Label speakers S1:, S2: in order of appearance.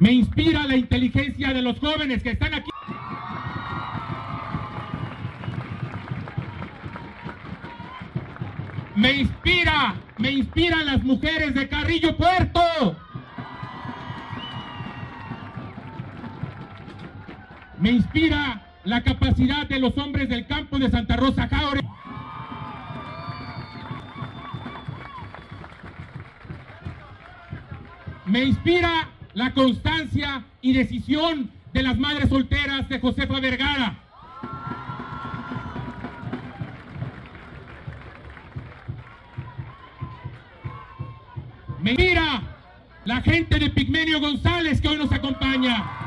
S1: Me inspira la inteligencia de los jóvenes que están aquí. Me inspiran las mujeres de Carrillo Puerto. Me inspira la capacidad de los hombres del campo de Santa Rosa Jauregui. Me inspira la constancia y decisión de las madres solteras de Josefa Vergara. Me inspira la gente de Pigmenio González que hoy nos acompaña.